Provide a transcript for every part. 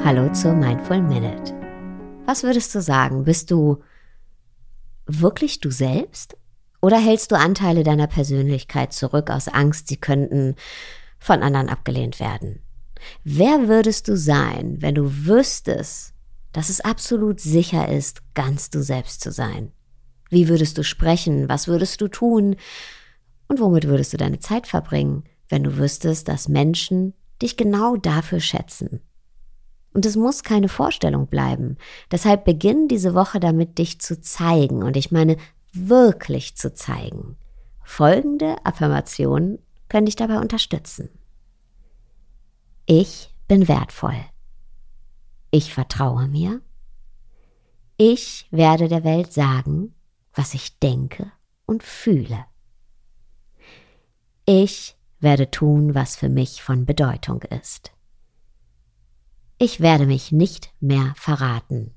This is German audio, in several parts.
Hallo zur Mindful Minute. Was würdest du sagen? Bist du wirklich du selbst? Oder hältst du Anteile deiner Persönlichkeit zurück aus Angst, sie könnten von anderen abgelehnt werden? Wer würdest du sein, wenn du wüsstest, dass es absolut sicher ist, ganz du selbst zu sein? Wie würdest du sprechen? Was würdest du tun? Und womit würdest du deine Zeit verbringen, wenn du wüsstest, dass Menschen dich genau dafür schätzen? Und es muss keine Vorstellung bleiben. Deshalb beginn diese Woche damit, dich zu zeigen. Und ich meine, wirklich zu zeigen. Folgende Affirmationen können dich dabei unterstützen. Ich bin wertvoll. Ich vertraue mir. Ich werde der Welt sagen, was ich denke und fühle. Ich werde tun, was für mich von Bedeutung ist. Ich werde mich nicht mehr verraten.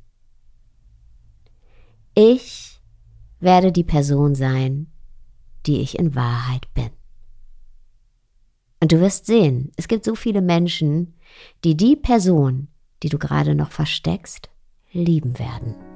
Ich werde die Person sein, die ich in Wahrheit bin. Und du wirst sehen, es gibt so viele Menschen, die Person, die du gerade noch versteckst, lieben werden.